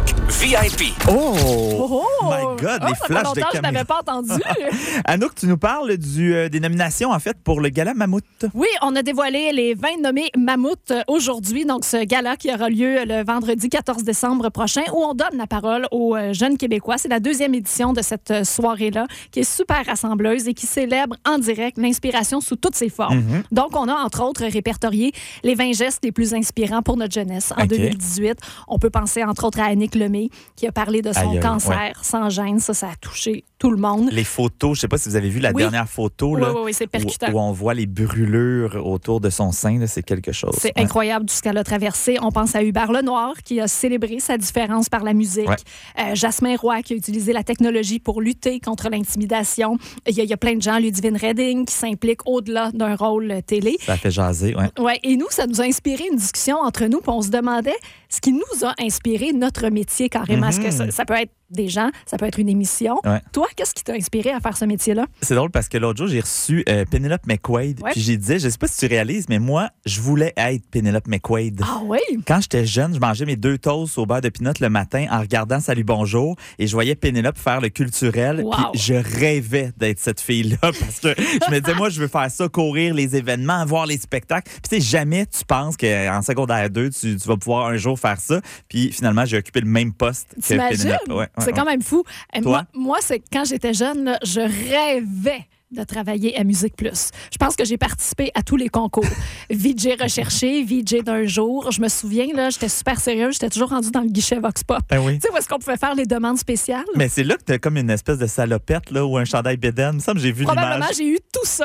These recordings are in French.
VIP. Oh! My God, les flashs de Je caméra. n'avais pas entendu. Anouk, tu nous parles des nominations, en fait, pour le gala Mammouth. Oui, on a dévoilé les 20 nommés Mammouth aujourd'hui. Donc, ce gala qui aura lieu le vendredi 14 décembre prochain, où on donne la parole aux jeunes Québécois. C'est la deuxième édition de cette soirée-là, qui est super rassembleuse et qui célèbre en direct l'inspiration sous toutes ses formes. Donc, on a, entre autres, répertorié les 20 gestes les plus inspirants pour notre jeunesse en 2018. On peut penser, entre autres, à Annick Lemay, qui a parlé de son cancer sans gêne. Ça a touché tout le monde. Les photos, je ne sais pas si vous avez vu la dernière photo, là, oui, c'est percutant. où on voit les brûlures autour de son sein. Là, c'est quelque chose. C'est incroyable tout ce qu'elle a traversé. On pense à Hubert Lenoir, qui a célébré sa différence par la musique. Jasmin Roy, qui a utilisé la technologie pour lutter contre l'intimidation. Il y a plein de gens, Ludivine Redding, qui s'impliquent au-delà d'un rôle télé. Ça fait jaser, Et nous, ça nous a inspiré une discussion entre nous, puis on se demandait ce qui nous a inspiré notre métier carrément. Est-ce que ça peut être des gens, ça peut être une émission. Toi, qu'est-ce qui t'a inspiré à faire ce métier-là? C'est drôle parce que l'autre jour, j'ai reçu Penelope McQuaid. Puis j'ai dit, je sais pas si tu réalises, mais moi, je voulais être Penelope McQuaid. Ah oui? Quand j'étais jeune, je mangeais mes 2 toasts au beurre de pinot le matin en regardant Salut Bonjour et je voyais Penelope faire le culturel. Puis je rêvais d'être cette fille-là parce que je me disais, moi, je veux faire ça, courir les événements, voir les spectacles. Puis tu sais, jamais tu penses qu'en secondaire 2, tu vas pouvoir un jour faire ça. Puis finalement, j'ai occupé le même poste que Penelope. C'est quand même fou. Toi? Moi, c'est quand j'étais jeune, là, je rêvais de travailler à Musique Plus. Je pense que j'ai participé à tous les concours. VJ recherché, VJ d'un jour. Je me souviens, là, j'étais super sérieuse. J'étais toujours rendue dans le guichet Vox Pop. Tu sais où est-ce qu'on pouvait faire les demandes spéciales? Mais c'est là que t'as comme une espèce de salopette là, ou un chandail bédaine. Il me semble que j'ai vu l'image. Probablement, j'ai eu tout ça.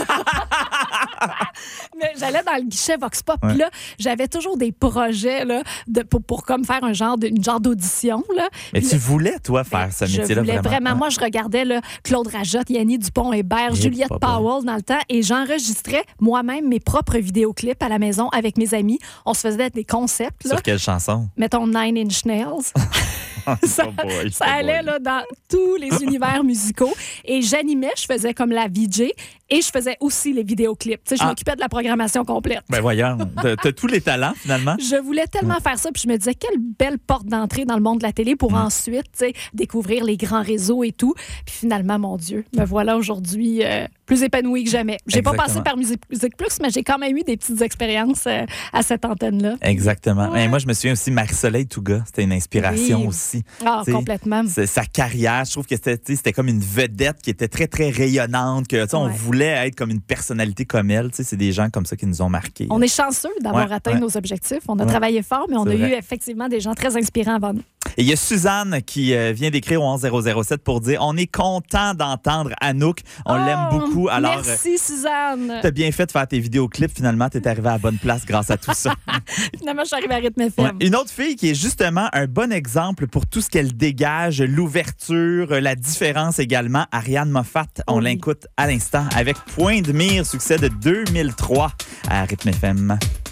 Mais j'allais dans le guichet Vox Pop. Puis là, j'avais toujours des projets là, pour comme faire une genre d'audition. Là. Mais tu voulais, toi, faire ce métier-là vraiment. Moi, je regardais là, Claude Rajotte, Yanni Dupont-Hébert, Juliette Powell dans le temps et j'enregistrais moi-même mes propres vidéoclips à la maison avec mes amis. On se faisait des concepts. Là. Sur quelle chanson? Mettons Nine Inch Nails. ça allait là, dans tous les univers musicaux. Et j'animais, je faisais comme la VJ et je faisais aussi les vidéoclips. Tu sais, je m'occupais de la programmation complète. Ben voyons, t'as tous les talents finalement. Je voulais tellement faire ça, puis je me disais quelle belle porte d'entrée dans le monde de la télé pour ensuite, tu sais, découvrir les grands réseaux et tout. Puis finalement, mon Dieu, me voilà aujourd'hui plus épanouie que jamais. J'ai pas passé par Musique Plus, mais j'ai quand même eu des petites expériences à cette antenne-là. Exactement. Mais moi, je me souviens aussi Marie-Soleil Touga. C'était une inspiration aussi. Ah, complètement. Sa carrière, je trouve que c'était comme une vedette qui était très, très rayonnante, que on voulait être comme une personnalité comme elle. C'est des gens comme ça qui nous ont marqués. On est chanceux d'avoir atteint nos objectifs. On a travaillé fort, mais on a eu effectivement des gens très inspirants avant nous. Et il y a Suzanne qui vient d'écrire au 11007 pour dire « On est content d'entendre Anouk. On l'aime beaucoup. » Alors, merci, Suzanne. T'as bien fait de faire tes vidéoclips. Finalement, t'es arrivée à la bonne place grâce à tout ça. Finalement, je suis arrivée à Rythme FM. Une autre fille qui est justement un bon exemple pour tout ce qu'elle dégage, l'ouverture, la différence également, Ariane Moffat. On l'écoute à l'instant avec Point de mire, succès de 2003 à Rythme FM.